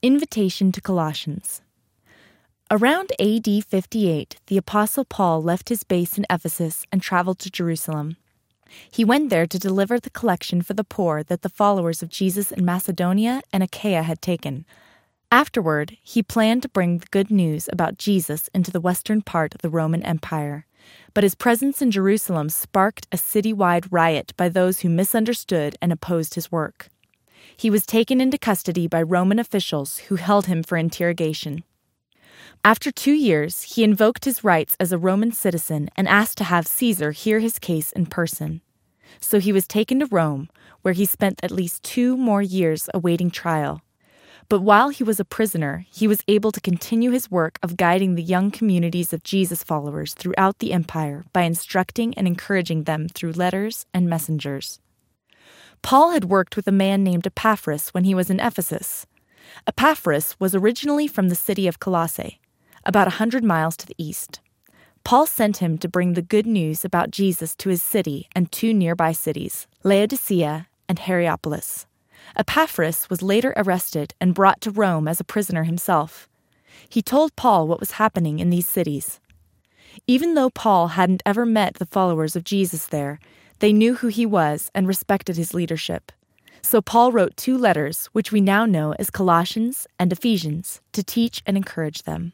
Invitation to Colossians. Around AD 58, the Apostle Paul left his base in Ephesus and traveled to Jerusalem. He went there to deliver the collection for the poor that the followers of Jesus in Macedonia and Achaia had taken. Afterward, he planned to bring the good news about Jesus into the western part of the Roman Empire. But his presence in Jerusalem sparked a citywide riot by those who misunderstood and opposed his work. He was taken into custody by Roman officials who held him for interrogation. After 2 years, he invoked his rights as a Roman citizen and asked to have Caesar hear his case in person. So he was taken to Rome, where he spent at least 2 more years awaiting trial. But while he was a prisoner, he was able to continue his work of guiding the young communities of Jesus followers throughout the empire by instructing and encouraging them through letters and messengers. Paul had worked with a man named Epaphras when he was in Ephesus. Epaphras was originally from the city of Colossae, about 100 miles to the east. Paul sent him to bring the good news about Jesus to his city and 2 nearby cities, Laodicea and Hierapolis. Epaphras was later arrested and brought to Rome as a prisoner himself. He told Paul what was happening in these cities. Even though Paul hadn't ever met the followers of Jesus there, they knew who he was and respected his leadership. So Paul wrote 2 letters, which we now know as Colossians and Ephesians, to teach and encourage them.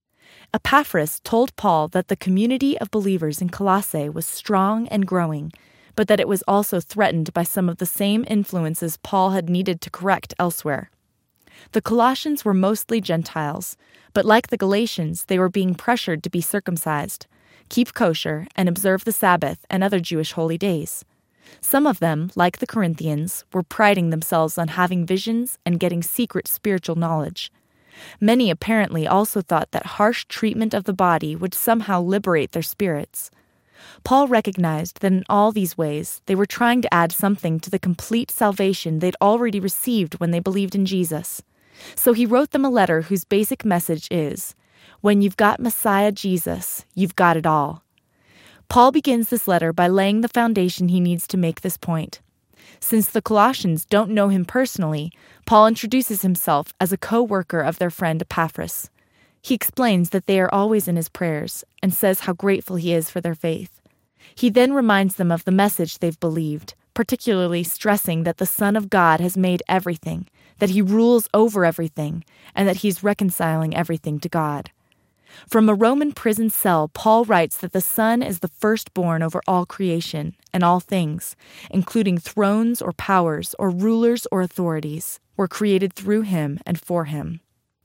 Epaphras told Paul that the community of believers in Colossae was strong and growing, but that it was also threatened by some of the same influences Paul had needed to correct elsewhere. The Colossians were mostly Gentiles, but like the Galatians, they were being pressured to be circumcised, keep kosher, and observe the Sabbath and other Jewish holy days. Some of them, like the Corinthians, were priding themselves on having visions and getting secret spiritual knowledge. Many apparently also thought that harsh treatment of the body would somehow liberate their spirits. Paul recognized that in all these ways, they were trying to add something to the complete salvation they'd already received when they believed in Jesus. So he wrote them a letter whose basic message is, when you've got Messiah Jesus, you've got it all. Paul begins this letter by laying the foundation he needs to make this point. Since the Colossians don't know him personally, Paul introduces himself as a co-worker of their friend Epaphras. He explains that they are always in his prayers and says how grateful he is for their faith. He then reminds them of the message they've believed, particularly stressing that the Son of God has made everything, that he rules over everything, and that he's reconciling everything to God. From a Roman prison cell, Paul writes that the Son is the firstborn over all creation and all things, including thrones or powers or rulers or authorities, were created through him and for him.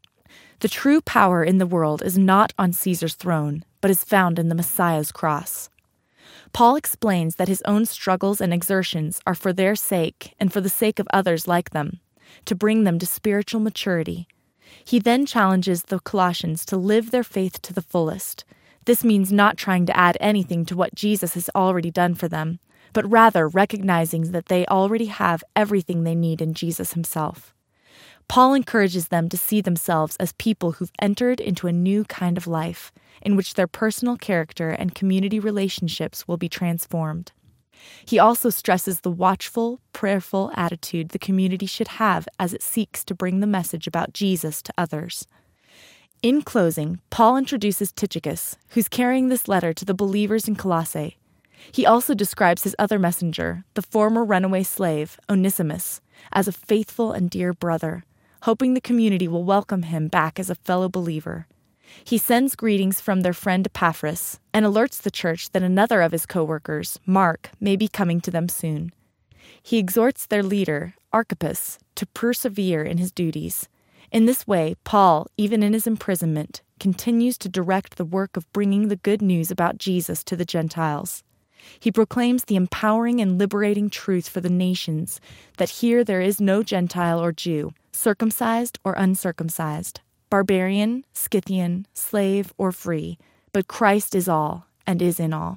The true power in the world is not on Caesar's throne, but is found in the Messiah's cross. Paul explains that his own struggles and exertions are for their sake and for the sake of others like them, to bring them to spiritual maturity. He then challenges the Colossians to live their faith to the fullest. This means not trying to add anything to what Jesus has already done for them, but rather recognizing that they already have everything they need in Jesus himself. Paul encourages them to see themselves as people who've entered into a new kind of life, in which their personal character and community relationships will be transformed. He also stresses the watchful, prayerful attitude the community should have as it seeks to bring the message about Jesus to others. In closing, Paul introduces Tychicus, who's carrying this letter to the believers in Colossae. He also describes his other messenger, the former runaway slave, Onesimus, as a faithful and dear brother, hoping the community will welcome him back as a fellow believer. He sends greetings from their friend Epaphras and alerts the church that another of his co-workers, Mark, may be coming to them soon. He exhorts their leader, Archippus, to persevere in his duties. In this way, Paul, even in his imprisonment, continues to direct the work of bringing the good news about Jesus to the Gentiles. He proclaims the empowering and liberating truth for the nations that here there is no Gentile or Jew, circumcised or uncircumcised, barbarian, Scythian, slave, or free, but Christ is all and is in all.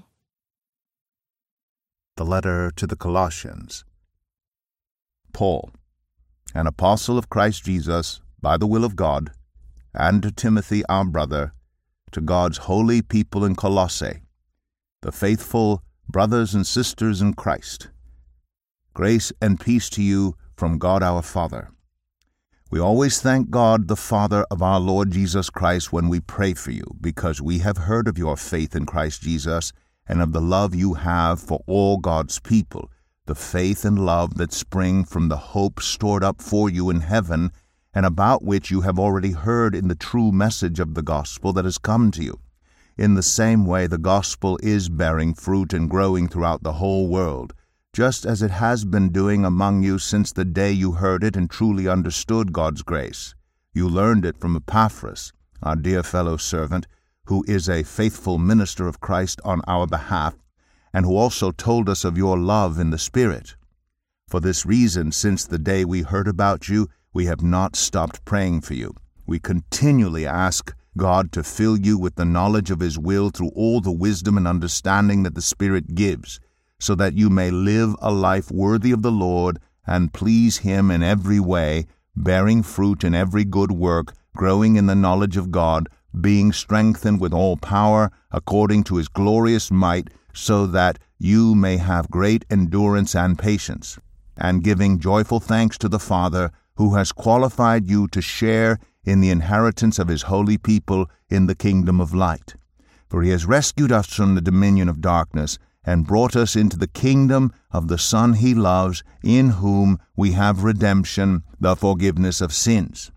The letter to the Colossians. Paul, an apostle of Christ Jesus, by the will of God, and to Timothy our brother, to God's holy people in Colossae, the faithful brothers and sisters in Christ. Grace and peace to you from God our Father. We always thank God, the Father of our Lord Jesus Christ, when we pray for you, because we have heard of your faith in Christ Jesus and of the love you have for all God's people, the faith and love that spring from the hope stored up for you in heaven, and about which you have already heard in the true message of the gospel that has come to you. In the same way, the gospel is bearing fruit and growing throughout the whole world, just as it has been doing among you since the day you heard it and truly understood God's grace. You learned it from Epaphras, our dear fellow servant, who is a faithful minister of Christ on our behalf, and who also told us of your love in the Spirit. For this reason, since the day we heard about you, we have not stopped praying for you. We continually ask God to fill you with the knowledge of His will through all the wisdom and understanding that the Spirit gives, so that you may live a life worthy of the Lord and please Him in every way, bearing fruit in every good work, growing in the knowledge of God, being strengthened with all power according to His glorious might, so that you may have great endurance and patience, and giving joyful thanks to the Father, who has qualified you to share in the inheritance of His holy people in the kingdom of light. For He has rescued us from the dominion of darkness, and brought us into the kingdom of the Son He loves, in whom we have redemption, the forgiveness of sins.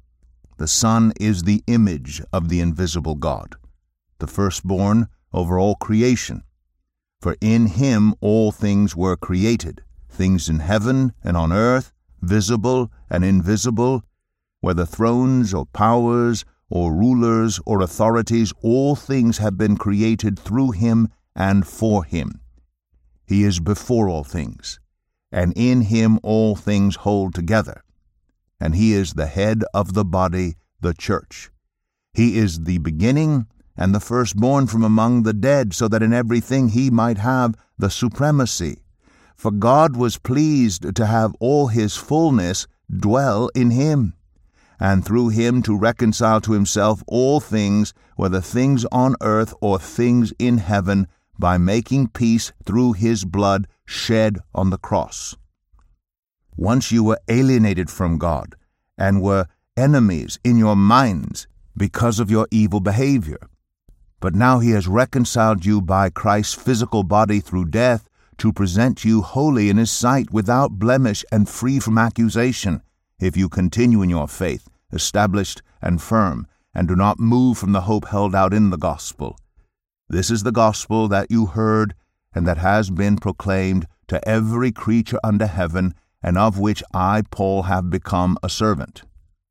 The Son is the image of the invisible God, the firstborn over all creation. For in Him all things were created, things in heaven and on earth, visible and invisible, whether thrones or powers or rulers or authorities, all things have been created through Him and for Him. He is before all things, and in Him all things hold together. And He is the head of the body, the church. He is the beginning and the firstborn from among the dead, so that in everything He might have the supremacy. For God was pleased to have all His fullness dwell in Him, and through Him to reconcile to Himself all things, whether things on earth or things in heaven, by making peace through His blood shed on the cross. Once you were alienated from God, and were enemies in your minds because of your evil behavior. But now He has reconciled you by Christ's physical body through death, to present you holy in His sight, without blemish and free from accusation, if you continue in your faith, established and firm, and do not move from the hope held out in the gospel. This is the gospel that you heard, and that has been proclaimed to every creature under heaven, and of which I, Paul, have become a servant.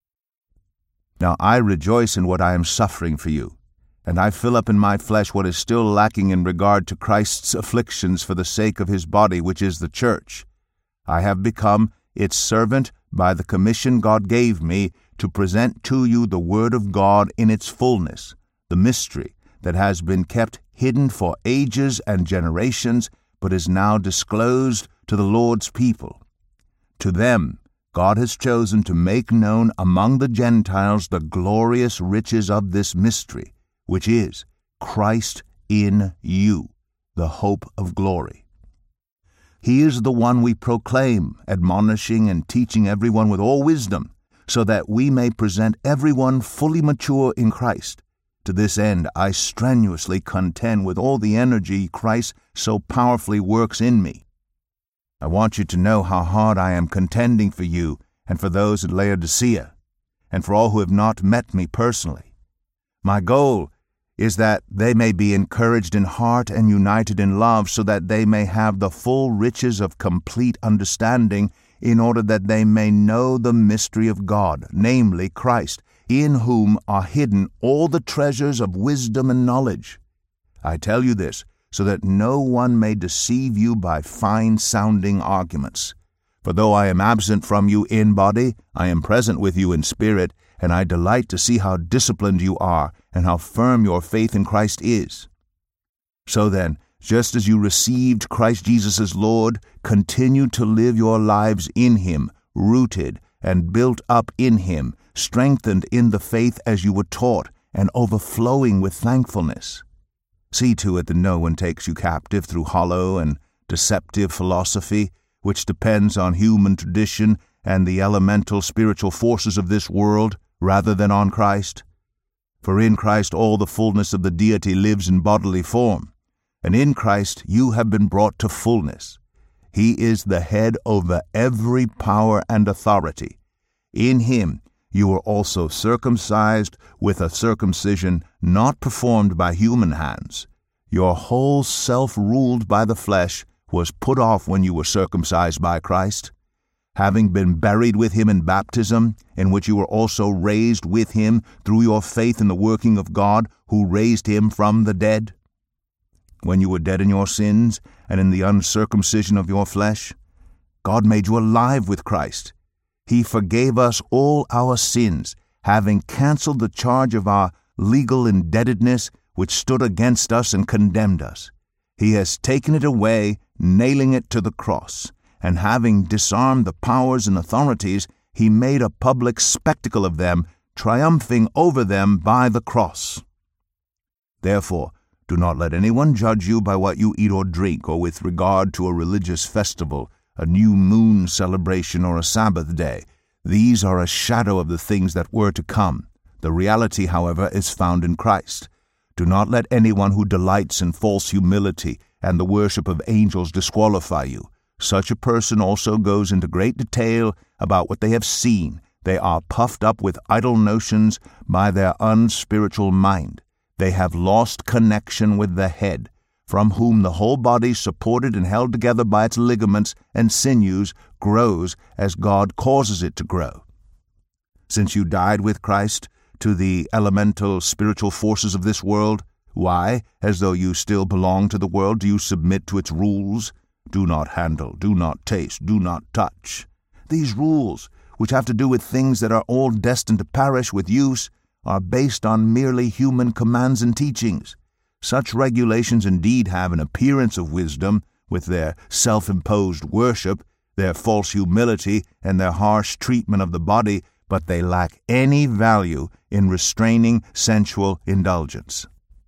Now I rejoice in what I am suffering for you, and I fill up in my flesh what is still lacking in regard to Christ's afflictions for the sake of His body, which is the church. I have become its servant by the commission God gave me to present to you the Word of God in its fullness, the mystery that has been kept hidden for ages and generations, but is now disclosed to the Lord's people. To them God has chosen to make known among the Gentiles the glorious riches of this mystery, which is Christ in you, the hope of glory. He is the one we proclaim, admonishing and teaching everyone with all wisdom, so that we may present everyone fully mature in Christ. To this end I strenuously contend with all the energy Christ so powerfully works in me. I want you to know how hard I am contending for you and for those at Laodicea, and for all who have not met me personally. My goal is that they may be encouraged in heart and united in love, so that they may have the full riches of complete understanding, in order that they may know the mystery of God, namely Christ, in whom are hidden all the treasures of wisdom and knowledge. I tell you this, so that no one may deceive you by fine-sounding arguments. For though I am absent from you in body, I am present with you in spirit, and I delight to see how disciplined you are, and how firm your faith in Christ is. So then, just as you received Christ Jesus as Lord, continue to live your lives in Him, rooted and built up in Him, strengthened in the faith as you were taught, and overflowing with thankfulness. See to it that no one takes you captive through hollow and deceptive philosophy, which depends on human tradition and the elemental spiritual forces of this world rather than on Christ? For in Christ all the fullness of the deity lives in bodily form, and in Christ you have been brought to fullness. He is the head over every power and authority. In him you were also circumcised with a circumcision not performed by human hands. Your whole self ruled by the flesh was put off when you were circumcised by Christ, having been buried with him in baptism, in which you were also raised with him through your faith in the working of God, who raised him from the dead. When you were dead in your sins and in the uncircumcision of your flesh, God made you alive with Christ. He forgave us all our sins, having canceled the charge of our legal indebtedness which stood against us and condemned us. He has taken it away, nailing it to the cross, and having disarmed the powers and authorities, he made a public spectacle of them, triumphing over them by the cross. Therefore, do not let anyone judge you by what you eat or drink, or with regard to a religious festival, a new moon celebration, or a Sabbath day. These are a shadow of the things that were to come. The reality, however, is found in Christ. Do not let anyone who delights in false humility and the worship of angels disqualify you. Such a person also goes into great detail about what they have seen. They are puffed up with idle notions by their unspiritual mind. They have lost connection with the head, from whom the whole body, supported and held together by its ligaments and sinews, grows as God causes it to grow. Since you died with Christ to the elemental spiritual forces of this world, why, as though you still belong to the world, do you submit to its rules? Do not handle, do not taste, do not touch. These rules, which have to do with things that are all destined to perish with use, are based on merely human commands and teachings. Such regulations indeed have an appearance of wisdom, with their self-imposed worship, their false humility, and their harsh treatment of the body, but they lack any value in restraining sensual indulgence.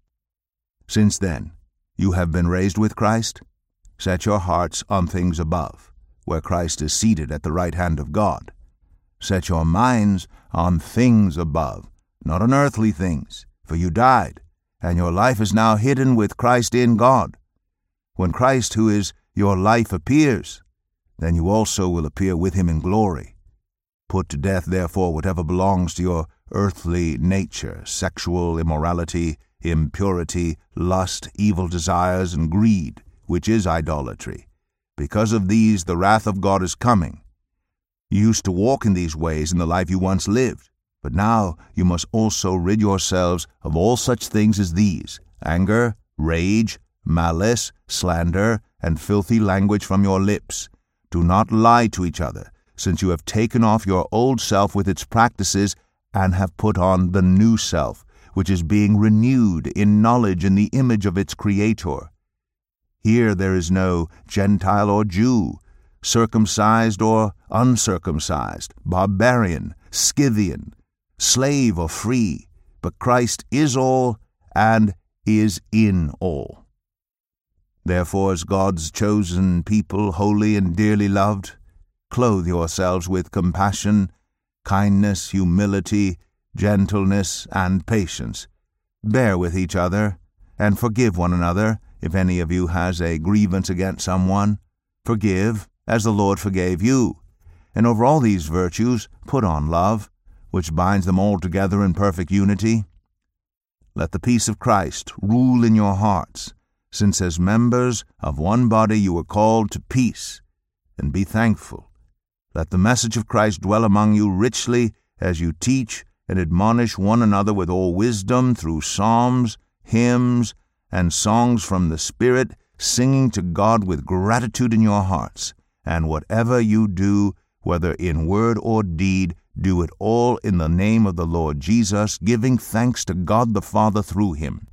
Since then, you have been raised with Christ. Set your hearts on things above, where Christ is seated at the right hand of God. Set your minds on things above, not on earthly things, for you died, and your life is now hidden with Christ in God. When Christ, who is your life, appears, then you also will appear with him in glory. Put to death, therefore, whatever belongs to your earthly nature: sexual immorality, impurity, lust, evil desires, and greed, which is idolatry. Because of these, the wrath of God is coming. You used to walk in these ways in the life you once lived. But now you must also rid yourselves of all such things as these: anger, rage, malice, slander, and filthy language from your lips. Do not lie to each other, since you have taken off your old self with its practices and have put on the new self, which is being renewed in knowledge in the image of its Creator. Here there is no Gentile or Jew, circumcised or uncircumcised, barbarian, Scythian, slave or free, but Christ is all and is in all. Therefore, as God's chosen people, holy and dearly loved, clothe yourselves with compassion, kindness, humility, gentleness, and patience. Bear with each other, and forgive one another. If any of you has a grievance against someone, forgive, as the Lord forgave you. And over all these virtues put on love, which binds them all together in perfect unity. Let the peace of Christ rule in your hearts, since as members of one body you were called to peace, and be thankful. Let the message of Christ dwell among you richly as you teach and admonish one another with all wisdom through psalms, hymns, and songs from the Spirit, singing to God with gratitude in your hearts. And whatever you do, whether in word or deed, do it all in the name of the Lord Jesus, giving thanks to God the Father through him.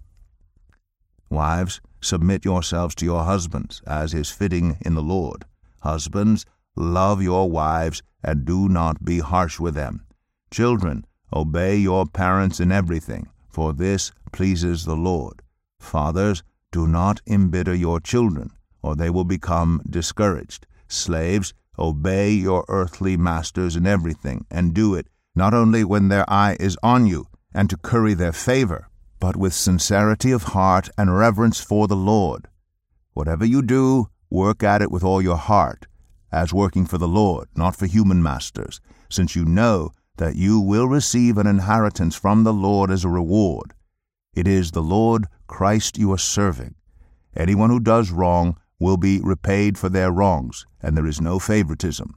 Wives, submit yourselves to your husbands, as is fitting in the Lord. Husbands, love your wives, and do not be harsh with them. Children, obey your parents in everything, for this pleases the Lord. Fathers, do not embitter your children, or they will become discouraged. Slaves, obey your earthly masters in everything, and do it not only when their eye is on you, and to curry their favor, but with sincerity of heart and reverence for the Lord. Whatever you do, work at it with all your heart, as working for the Lord, not for human masters, since you know that you will receive an inheritance from the Lord as a reward. It is the Lord Christ you are serving. Anyone who does wrong will be repaid for their wrongs, and there is no favoritism.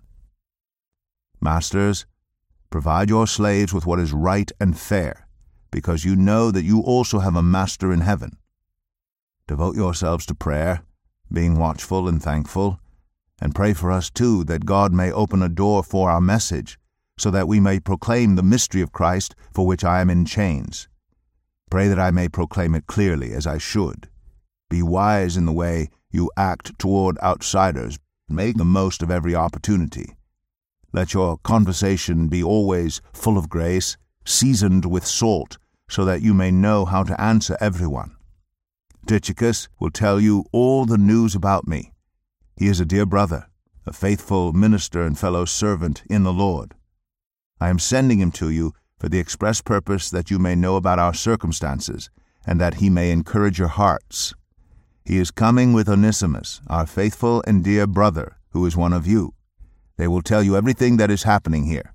Masters, provide your slaves with what is right and fair, because you know that you also have a master in heaven. Devote yourselves to prayer, being watchful and thankful, and pray for us too, that God may open a door for our message, so that we may proclaim the mystery of Christ, for which I am in chains. Pray that I may proclaim it clearly, as I should. Be wise in the way you act toward outsiders. Make the most of every opportunity. Let your conversation be always full of grace, seasoned with salt, so that you may know how to answer everyone. Tychicus will tell you all the news about me. He is a dear brother, a faithful minister and fellow servant in the Lord. I am sending him to you for the express purpose that you may know about our circumstances, and that he may encourage your hearts. He is coming with Onesimus, our faithful and dear brother, who is one of you. They will tell you everything that is happening here.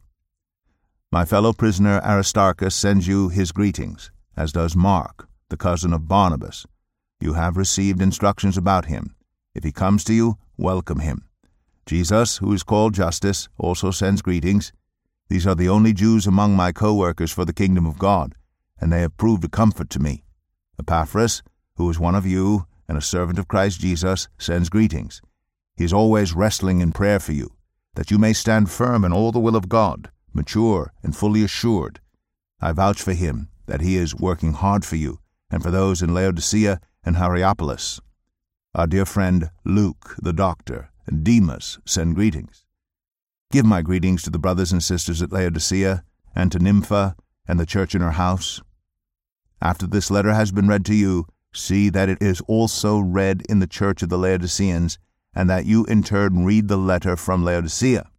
My fellow prisoner Aristarchus sends you his greetings, as does Mark, the cousin of Barnabas. You have received instructions about him. If he comes to you, welcome him. Jesus, who is called Justus, also sends greetings. These are the only Jews among my co-workers for the kingdom of God, and they have proved a comfort to me. Epaphras, who is one of you and a servant of Christ Jesus, sends greetings. He is always wrestling in prayer for you, that you may stand firm in all the will of God, mature and fully assured. I vouch for him that he is working hard for you, and for those in Laodicea and Hierapolis. Our dear friend Luke, the doctor, and Demas send greetings. Give my greetings to the brothers and sisters at Laodicea, and to Nympha, and the church in her house. After this letter has been read to you, see that it is also read in the church of the Laodiceans, and that you in turn read the letter from Laodicea.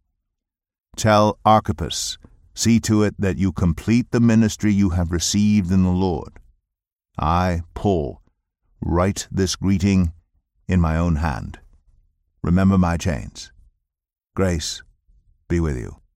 Tell Archippus, see to it that you complete the ministry you have received in the Lord. I, Paul, write this greeting in my own hand. Remember my chains. Grace be with you.